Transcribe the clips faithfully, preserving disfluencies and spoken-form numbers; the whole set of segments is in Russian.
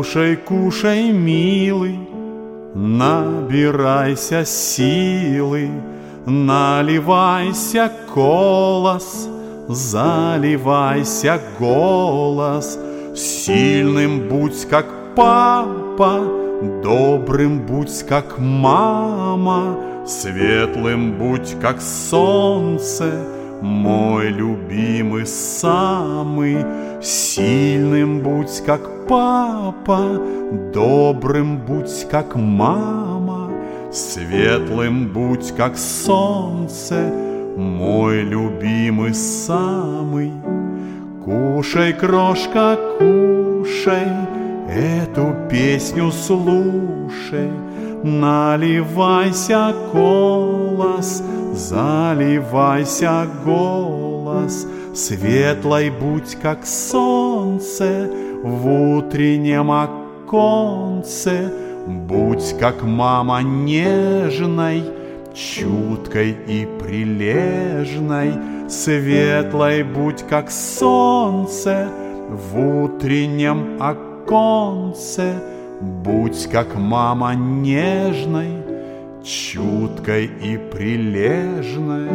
Кушай, кушай, милый, набирайся силы, наливайся колос, заливайся голос. Сильным будь, как папа, добрым будь, как мама, светлым будь, как солнце, мой любимый самый. Сильным будь, как папа, добрым будь, как мама, светлым будь, как солнце, мой любимый самый. Кушай, крошка, кушай, эту песню слушай, наливайся колос, заливайся голос. Светлой будь, как солнце, в утреннем оконце. Будь, как мама, нежной, чуткой и прилежной. Светлой будь, как солнце, в утреннем оконце. Будь, как мама, нежной, чуткой и прилежной.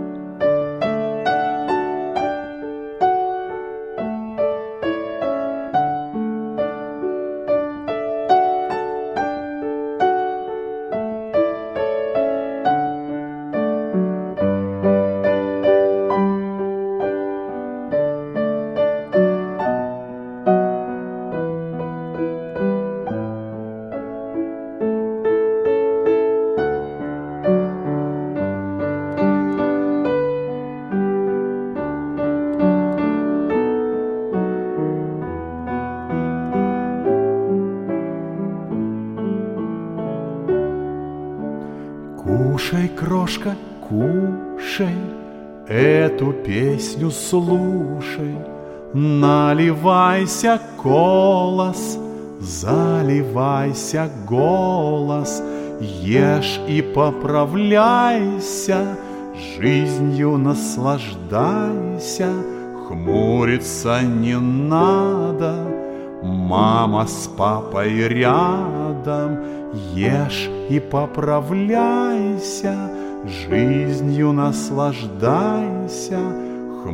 Кушай, крошка, кушай, эту песню слушай, наливайся колос, заливайся голос. Ешь и поправляйся, жизнью наслаждайся. Хмуриться не надо, мама с папой рядом. Ешь и поправляйся, жизнью наслаждайся.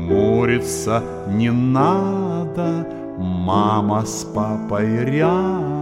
Хмуриться не надо, мама с папой рядом.